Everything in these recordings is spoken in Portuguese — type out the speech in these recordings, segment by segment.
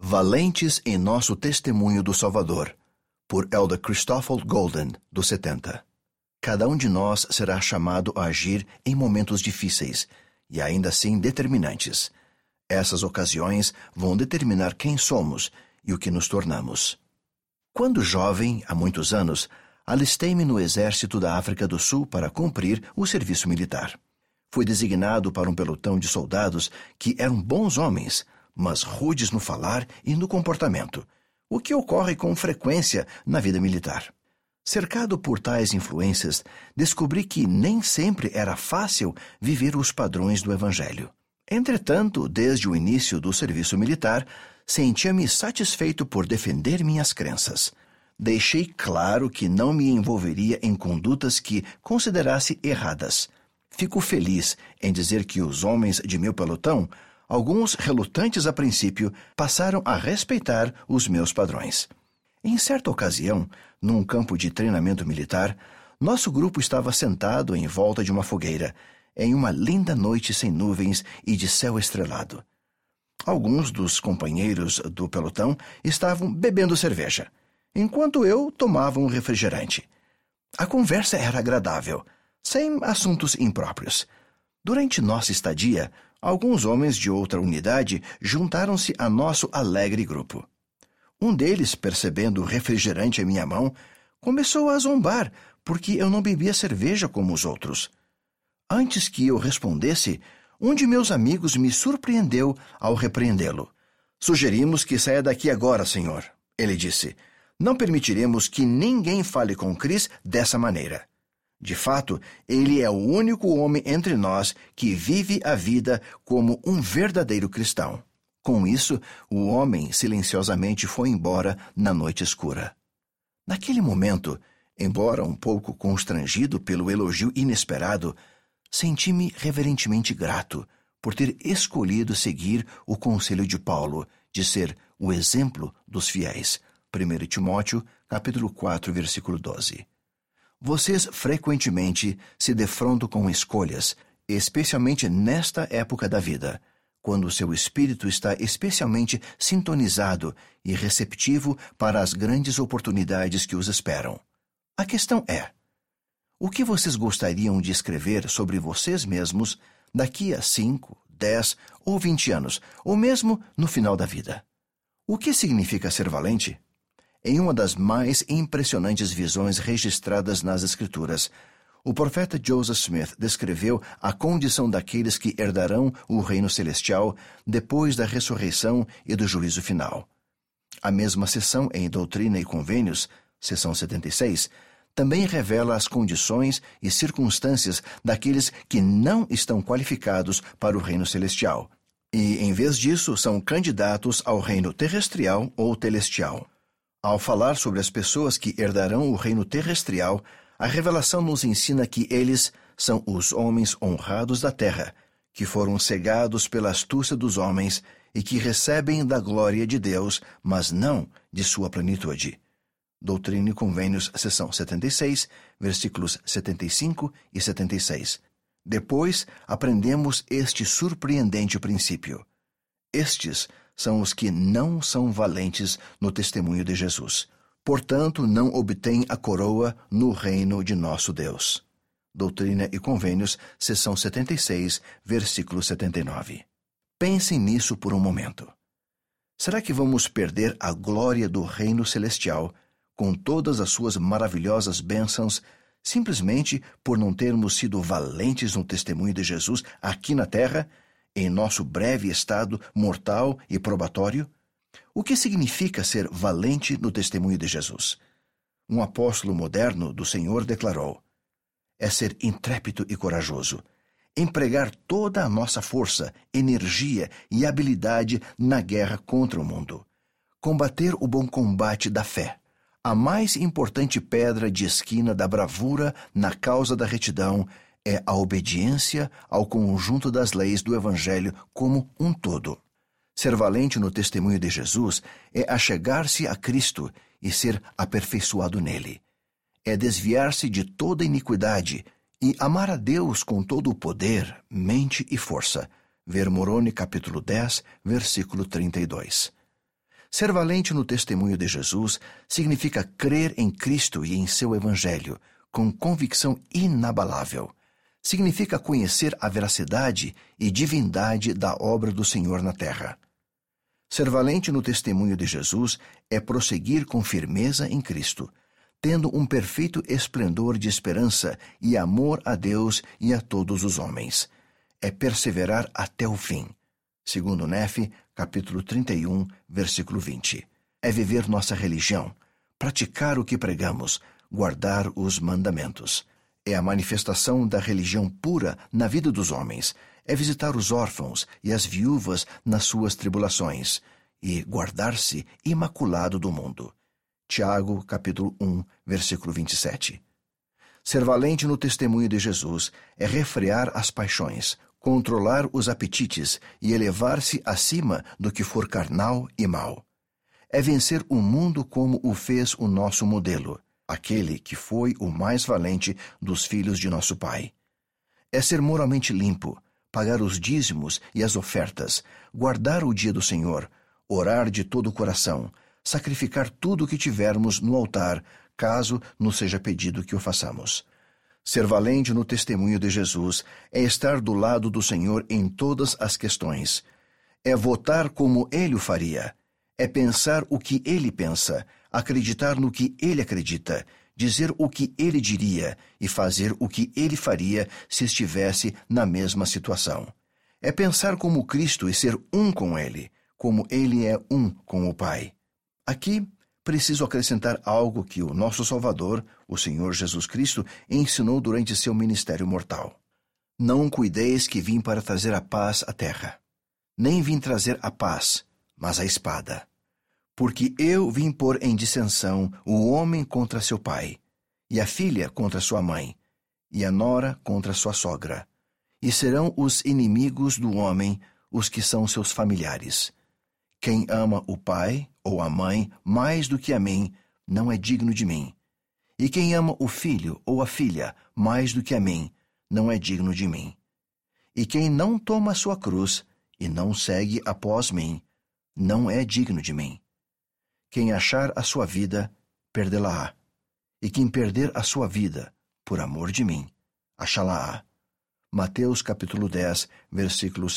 Valentes em Nosso Testemunho do Salvador, por Elder Christopher Golden, do 70. Cada um de nós será chamado a agir em momentos difíceis e ainda assim determinantes. Essas ocasiões vão determinar quem somos e o que nos tornamos. Quando jovem, há muitos anos, alistei-me no exército da África do Sul para cumprir o serviço militar. Fui designado para um pelotão de soldados que eram bons homens, mas rudes no falar e no comportamento, o que ocorre com frequência na vida militar. Cercado por tais influências, descobri que nem sempre era fácil viver os padrões do Evangelho. Entretanto, desde o início do serviço militar, sentia-me satisfeito por defender minhas crenças. Deixei claro que não me envolveria em condutas que considerasse erradas. Fico feliz em dizer que os homens de meu pelotão, alguns relutantes a princípio, passaram a respeitar os meus padrões. Em certa ocasião, num campo de treinamento militar, nosso grupo estava sentado em volta de uma fogueira, em uma linda noite sem nuvens e de céu estrelado. Alguns dos companheiros do pelotão estavam bebendo cerveja, enquanto eu tomava um refrigerante. A conversa era agradável, sem assuntos impróprios. Durante nossa estadia, alguns homens de outra unidade juntaram-se a nosso alegre grupo. Um deles, percebendo o refrigerante em minha mão, começou a zombar porque eu não bebia cerveja como os outros. Antes que eu respondesse, um de meus amigos me surpreendeu ao repreendê-lo. "Sugerimos que saia daqui agora, senhor", ele disse. "Não permitiremos que ninguém fale com Chris dessa maneira. De fato, ele é o único homem entre nós que vive a vida como um verdadeiro cristão." Com isso, o homem silenciosamente foi embora na noite escura. Naquele momento, embora um pouco constrangido pelo elogio inesperado, senti-me reverentemente grato por ter escolhido seguir o conselho de Paulo de ser o exemplo dos fiéis. 1 Timóteo, capítulo 4, versículo 12. Vocês frequentemente se defrontam com escolhas, especialmente nesta época da vida, quando seu espírito está especialmente sintonizado e receptivo para as grandes oportunidades que os esperam. A questão é: o que vocês gostariam de escrever sobre vocês mesmos daqui a 5, 10 ou 20 anos, ou mesmo no final da vida? O que significa ser valente? Em uma das mais impressionantes visões registradas nas Escrituras, o profeta Joseph Smith descreveu a condição daqueles que herdarão o reino celestial depois da ressurreição e do juízo final. A mesma seção em Doutrina e Convênios, seção 76, também revela as condições e circunstâncias daqueles que não estão qualificados para o reino celestial, e, em vez disso, são candidatos ao reino terrestrial ou celestial. Ao falar sobre as pessoas que herdarão o reino terrestrial, a revelação nos ensina que eles são os homens honrados da terra, que foram cegados pela astúcia dos homens e que recebem da glória de Deus, mas não de sua plenitude. Doutrina e Convênios, seção 76, versículos 75 e 76. Depois, aprendemos este surpreendente princípio. Estes são os que não são valentes no testemunho de Jesus. Portanto, não obtêm a coroa no reino de nosso Deus. Doutrina e Convênios, seção 76, versículo 79. Pensem nisso por um momento. Será que vamos perder a glória do reino celestial, com todas as suas maravilhosas bênçãos, simplesmente por não termos sido valentes no testemunho de Jesus aqui na terra, em nosso breve estado mortal e probatório? O que significa ser valente no testemunho de Jesus? Um apóstolo moderno do Senhor declarou: é ser intrépido e corajoso, empregar toda a nossa força, energia e habilidade na guerra contra o mundo, combater o bom combate da fé, a mais importante pedra de esquina da bravura na causa da retidão é a obediência ao conjunto das leis do Evangelho como um todo. Ser valente no testemunho de Jesus é achegar-se a Cristo e ser aperfeiçoado nele. É desviar-se de toda iniquidade e amar a Deus com todo o poder, mente e força. Ver Moroni, capítulo 10, versículo 32. Ser valente no testemunho de Jesus significa crer em Cristo e em seu Evangelho, com convicção inabalável. Significa conhecer a veracidade e divindade da obra do Senhor na terra. Ser valente no testemunho de Jesus é prosseguir com firmeza em Cristo, tendo um perfeito esplendor de esperança e amor a Deus e a todos os homens. É perseverar até o fim. Segundo Nefe, capítulo 31, versículo 20. É viver nossa religião, praticar o que pregamos, guardar os mandamentos. É a manifestação da religião pura na vida dos homens. É visitar os órfãos e as viúvas nas suas tribulações e guardar-se imaculado do mundo. Tiago, capítulo 1, versículo 27. Ser valente no testemunho de Jesus é refrear as paixões, controlar os apetites e elevar-se acima do que for carnal e mau. É vencer o mundo como o fez o nosso modelo, aquele que foi o mais valente dos filhos de nosso Pai. É ser moralmente limpo, pagar os dízimos e as ofertas, guardar o dia do Senhor, orar de todo o coração, sacrificar tudo o que tivermos no altar, caso nos seja pedido que o façamos. Ser valente no testemunho de Jesus é estar do lado do Senhor em todas as questões. É votar como Ele o faria. É pensar o que Ele pensa, acreditar no que Ele acredita, dizer o que Ele diria e fazer o que Ele faria se estivesse na mesma situação. É pensar como Cristo e ser um com Ele, como Ele é um com o Pai. Aqui, preciso acrescentar algo que o nosso Salvador, o Senhor Jesus Cristo, ensinou durante seu ministério mortal. Não cuideis que vim para trazer a paz à terra. Nem vim trazer a paz, mas a espada. Porque eu vim pôr em dissensão o homem contra seu pai, e a filha contra sua mãe, e a nora contra sua sogra. E serão os inimigos do homem os que são seus familiares. Quem ama o pai ou a mãe mais do que a mim, não é digno de mim. E quem ama o filho ou a filha mais do que a mim, não é digno de mim. E quem não toma a sua cruz e não segue após mim, não é digno de mim. Quem achar a sua vida, perdê-la-á. E quem perder a sua vida, por amor de mim, achá-la-á. Mateus capítulo 10, versículos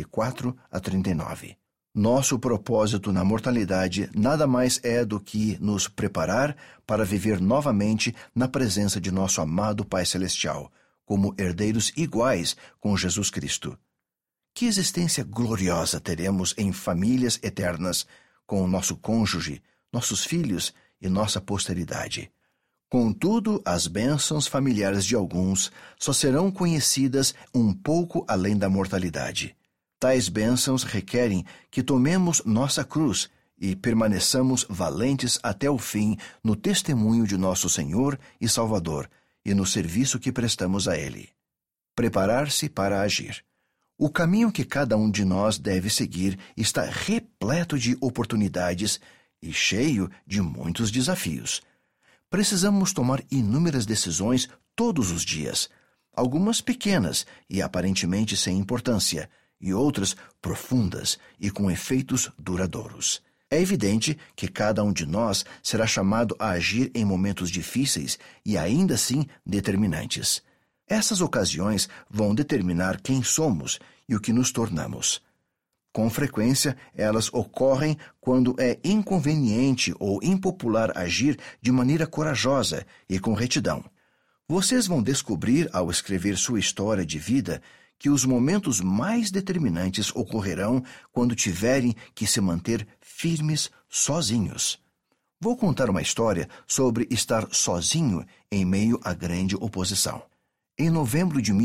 34 a 39. Nosso propósito na mortalidade nada mais é do que nos preparar para viver novamente na presença de nosso amado Pai Celestial, como herdeiros iguais com Jesus Cristo. Que existência gloriosa teremos em famílias eternas, com o nosso cônjuge, nossos filhos e nossa posteridade. Contudo, as bênçãos familiares de alguns só serão conhecidas um pouco além da mortalidade. Tais bênçãos requerem que tomemos nossa cruz e permaneçamos valentes até o fim no testemunho de nosso Senhor e Salvador e no serviço que prestamos a Ele. Preparar-se para agir. O caminho que cada um de nós deve seguir está repleto de oportunidades e cheio de muitos desafios. Precisamos tomar inúmeras decisões todos os dias, algumas pequenas e aparentemente sem importância, e outras profundas e com efeitos duradouros. É evidente que cada um de nós será chamado a agir em momentos difíceis e ainda assim determinantes. Essas ocasiões vão determinar quem somos e o que nos tornamos. Com frequência, elas ocorrem quando é inconveniente ou impopular agir de maneira corajosa e com retidão. Vocês vão descobrir, ao escrever sua história de vida, que os momentos mais determinantes ocorrerão quando tiverem que se manter firmes sozinhos. Vou contar uma história sobre estar sozinho em meio à grande oposição. Em novembro de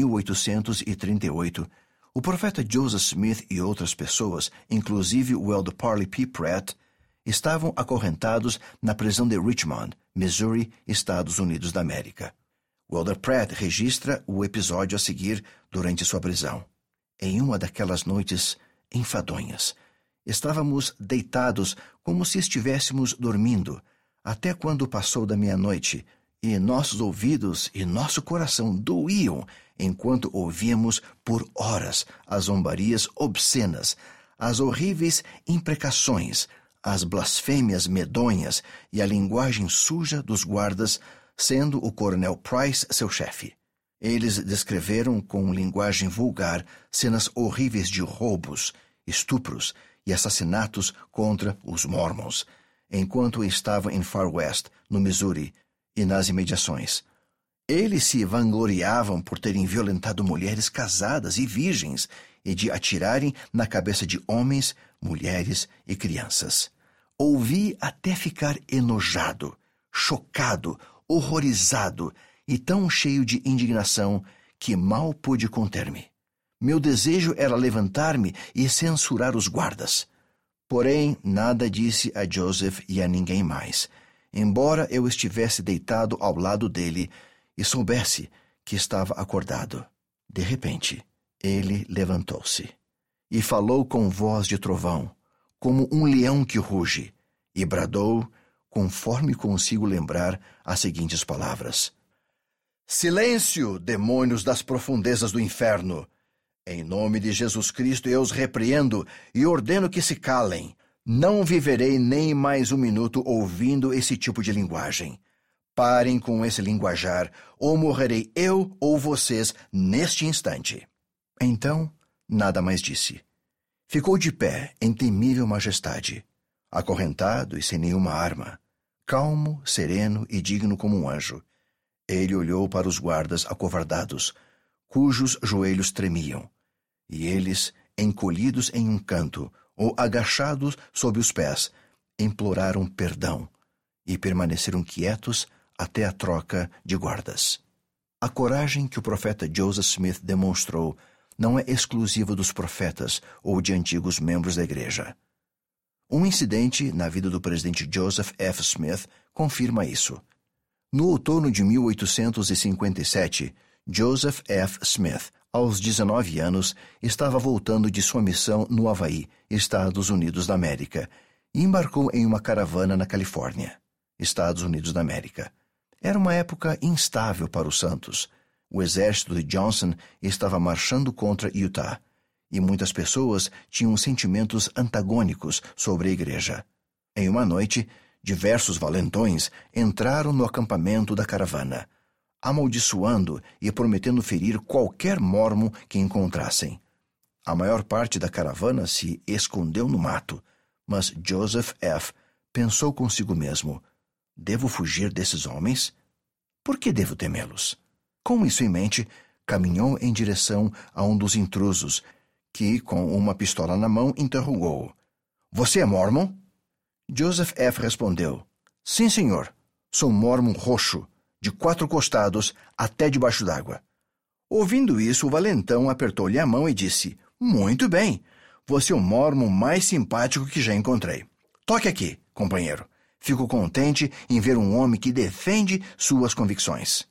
1838, o profeta Joseph Smith e outras pessoas, inclusive o elder Parley P. Pratt, estavam acorrentados na prisão de Richmond, Missouri, Estados Unidos da América. O elder Pratt registra o episódio a seguir durante sua prisão. Em uma daquelas noites enfadonhas, estávamos deitados como se estivéssemos dormindo, até quando passou da meia-noite, e nossos ouvidos e nosso coração doíam enquanto ouvíamos por horas as zombarias obscenas, as horríveis imprecações, as blasfêmias medonhas e a linguagem suja dos guardas, sendo o coronel Price seu chefe. Eles descreveram com linguagem vulgar cenas horríveis de roubos, estupros e assassinatos contra os Mormons, enquanto estavam em Far West, no Missouri, e nas imediações. Eles se vangloriavam por terem violentado mulheres casadas e virgens e de atirarem na cabeça de homens, mulheres e crianças. Ouvi até ficar enojado, chocado, horrorizado e tão cheio de indignação que mal pude conter-me. Meu desejo era levantar-me e censurar os guardas. Porém, nada disse a Joseph e a ninguém mais, embora eu estivesse deitado ao lado dele e soubesse que estava acordado. De repente, ele levantou-se e falou com voz de trovão, como um leão que ruge, e bradou, conforme consigo lembrar, as seguintes palavras: Silêncio, demônios das profundezas do inferno! Em nome de Jesus Cristo eu os repreendo e ordeno que se calem. Não viverei nem mais um minuto ouvindo esse tipo de linguagem. Parem com esse linguajar, ou morrerei eu ou vocês neste instante. Então, nada mais disse. Ficou de pé em temível majestade, acorrentado e sem nenhuma arma, calmo, sereno e digno como um anjo. Ele olhou para os guardas acovardados, cujos joelhos tremiam, e eles, encolhidos em um canto ou agachados sob os pés, imploraram perdão e permaneceram quietos até a troca de guardas. A coragem que o profeta Joseph Smith demonstrou não é exclusiva dos profetas ou de antigos membros da igreja. Um incidente na vida do presidente Joseph F. Smith confirma isso. No outono de 1857, Joseph F. Smith, aos 19 anos, estava voltando de sua missão no Havaí, Estados Unidos da América, e embarcou em uma caravana na Califórnia, Estados Unidos da América. Era uma época instável para os santos. O exército de Johnson estava marchando contra Utah, e muitas pessoas tinham sentimentos antagônicos sobre a igreja. Em uma noite, diversos valentões entraram no acampamento da caravana, amaldiçoando e prometendo ferir qualquer mormon que encontrassem. A maior parte da caravana se escondeu no mato, mas Joseph F. pensou consigo mesmo: devo fugir desses homens? Por que devo temê-los? Com isso em mente, caminhou em direção a um dos intrusos, que, com uma pistola na mão, interrogou-o: Você é mormon? Joseph F. respondeu: Sim, senhor. Sou mormon roxo, de 4 costados até debaixo d'água. Ouvindo isso, o valentão apertou-lhe a mão e disse: Muito bem, você é o mormon mais simpático que já encontrei. Toque aqui, companheiro. Fico contente em ver um homem que defende suas convicções.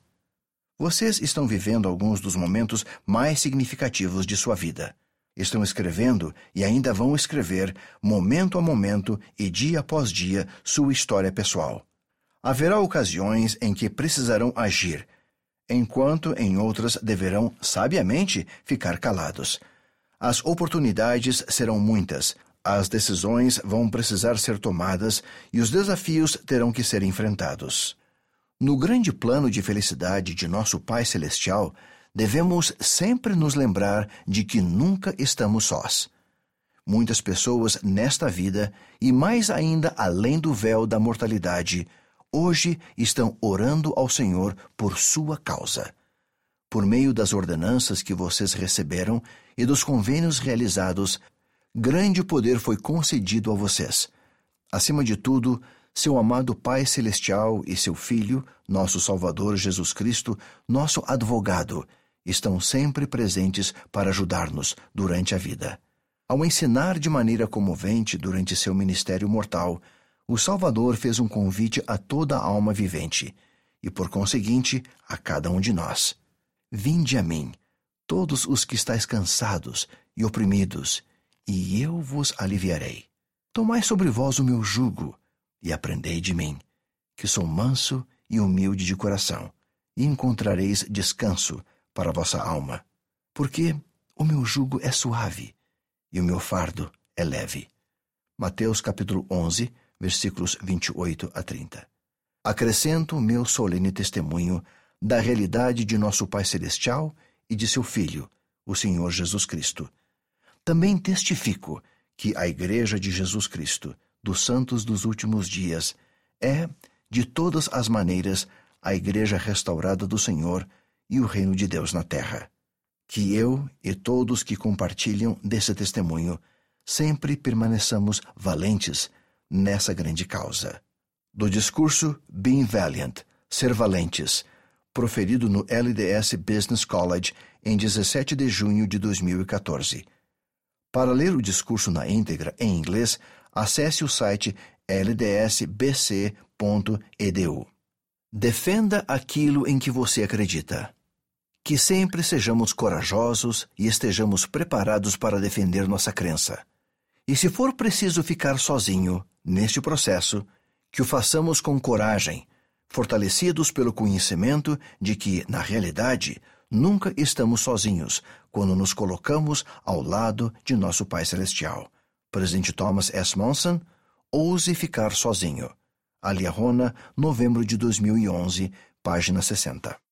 Vocês estão vivendo alguns dos momentos mais significativos de sua vida. Estão escrevendo e ainda vão escrever, momento a momento e dia após dia, sua história pessoal. Haverá ocasiões em que precisarão agir, enquanto em outras deverão, sabiamente, ficar calados. As oportunidades serão muitas, as decisões vão precisar ser tomadas e os desafios terão que ser enfrentados. No grande plano de felicidade de nosso Pai Celestial, devemos sempre nos lembrar de que nunca estamos sós. Muitas pessoas nesta vida, e mais ainda além do véu da mortalidade, hoje estão orando ao Senhor por sua causa. Por meio das ordenanças que vocês receberam e dos convênios realizados, grande poder foi concedido a vocês. Acima de tudo, seu amado Pai Celestial e seu Filho, nosso Salvador Jesus Cristo, nosso advogado, estão sempre presentes para ajudar-nos durante a vida. Ao ensinar de maneira comovente durante seu ministério mortal, o Salvador fez um convite a toda a alma vivente e, por conseguinte, a cada um de nós. Vinde a mim, todos os que estáis cansados e oprimidos, e eu vos aliviarei. Tomai sobre vós o meu jugo e aprendei de mim, que sou manso e humilde de coração, e encontrareis descanso para a vossa alma, porque o meu jugo é suave e o meu fardo é leve. Mateus capítulo 11, versículos 28 a 30. Acrescento o meu solene testemunho da realidade de nosso Pai Celestial e de seu Filho, o Senhor Jesus Cristo. Também testifico que a Igreja de Jesus Cristo, dos santos dos últimos dias, é, de todas as maneiras, a Igreja restaurada do Senhor e o reino de Deus na terra. Que eu e todos que compartilham desse testemunho sempre permaneçamos valentes nessa grande causa. Do discurso Being Valiant, Ser Valentes, proferido no LDS Business College em 17 de junho de 2014. Para ler o discurso na íntegra em inglês, acesse o site ldsbc.edu. Defenda aquilo em que você acredita. Que sempre sejamos corajosos e estejamos preparados para defender nossa crença. E se for preciso ficar sozinho neste processo, que o façamos com coragem, fortalecidos pelo conhecimento de que, na realidade, nunca estamos sozinhos quando nos colocamos ao lado de nosso Pai Celestial. Presidente Thomas S. Monson, Ouse Ficar Sozinho. Aliahona, novembro de 2011, página 60.